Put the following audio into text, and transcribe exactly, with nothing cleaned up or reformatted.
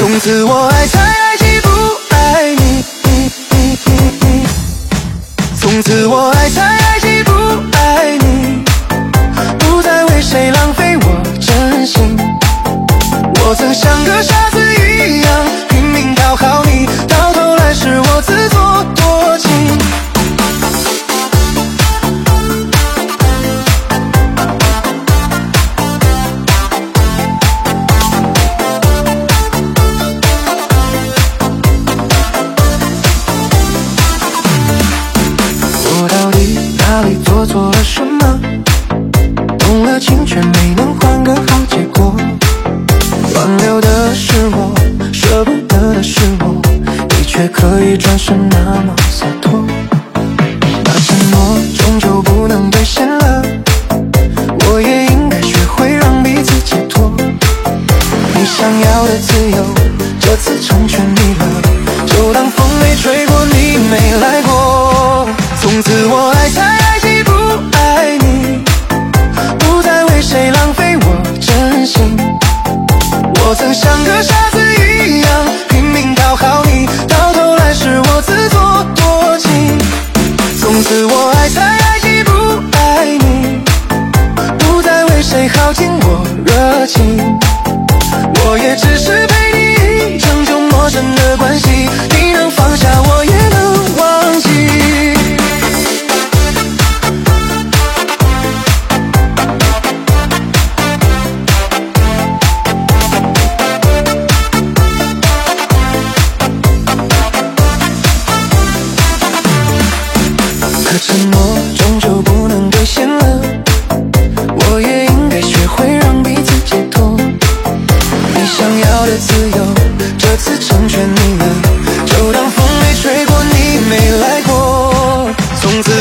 从此我爱才爱既不爱你，从此我爱才爱既不爱你，不再为谁浪费我真心。我曾像个傻子一样拼命讨好你，到头来是我自作多情。我到底哪里做错了什么？动了情却没能换个好结果。挽留的是我，舍不得的是我，你却可以转身那么洒脱。那承诺终究不能兑现了，我也应该学会让彼此解脱。你想要的自由，这次成全你了，就当风没吹过，你没来过。从此我爱才爱既不爱你，不再为谁浪费我真心。我曾像个傻子一样拼命讨好你，到头来是我自作多情。从此我爱才爱既不爱你，不再为谁耗尽我热情。我也只是陪你一程，就陌生的关系，你能放下我也能忘记。可承诺终究不能兑现了，我也应该学会让彼此解脱。你想要的自由，这次成全你了，就当风没吹过，你没来过。从此